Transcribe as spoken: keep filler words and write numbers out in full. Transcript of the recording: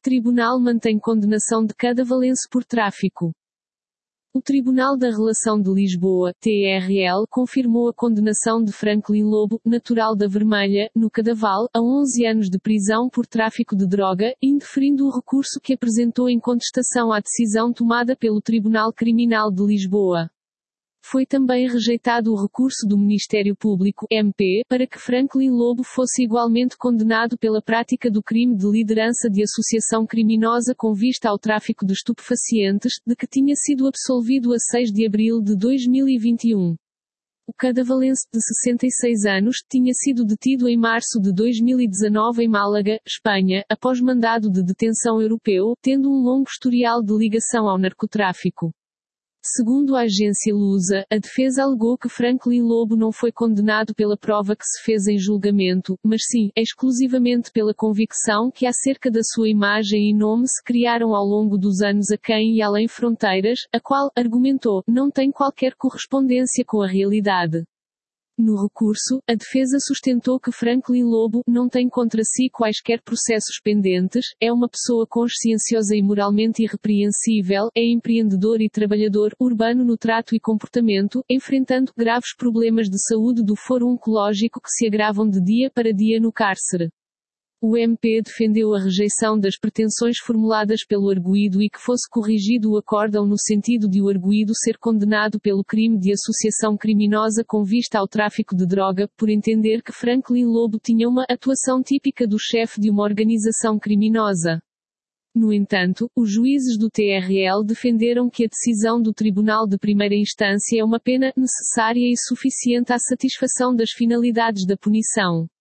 Tribunal mantém condenação de Cadavalense por tráfico. O Tribunal da Relação de Lisboa, T R L, confirmou a condenação de Franklin Lobo, natural da Vermelha, no Cadaval, a onze anos de prisão por tráfico de droga, indeferindo o recurso que apresentou em contestação à decisão tomada pelo Tribunal Criminal de Lisboa. Foi também rejeitado o recurso do Ministério Público, M P, para que Franklin Lobo fosse igualmente condenado pela prática do crime de liderança de associação criminosa com vista ao tráfico de estupefacientes, de que tinha sido absolvido a seis de abril de dois mil e vinte e um. O cadavalense, de sessenta e seis anos, tinha sido detido em março de dois mil e dezenove em Málaga, Espanha, após mandado de detenção europeu, tendo um longo historial de ligação ao narcotráfico. Segundo a agência Lusa, a defesa alegou que Franklin Lobo não foi condenado pela prova que se fez em julgamento, mas sim, exclusivamente pela convicção que acerca da sua imagem e nome se criaram ao longo dos anos a quem e além fronteiras, a qual, argumentou, não tem qualquer correspondência com a realidade. No recurso, a defesa sustentou que Franklin Lobo não tem contra si quaisquer processos pendentes, é uma pessoa conscienciosa e moralmente irrepreensível, é empreendedor e trabalhador, urbano no trato e comportamento, enfrentando graves problemas de saúde do foro oncológico que se agravam de dia para dia no cárcere. O M P defendeu a rejeição das pretensões formuladas pelo arguido e que fosse corrigido o acórdão no sentido de o arguido ser condenado pelo crime de associação criminosa com vista ao tráfico de droga, por entender que Franklin Lobo tinha uma atuação típica do chefe de uma organização criminosa. No entanto, os juízes do T R L defenderam que a decisão do Tribunal de Primeira Instância é uma pena necessária e suficiente à satisfação das finalidades da punição.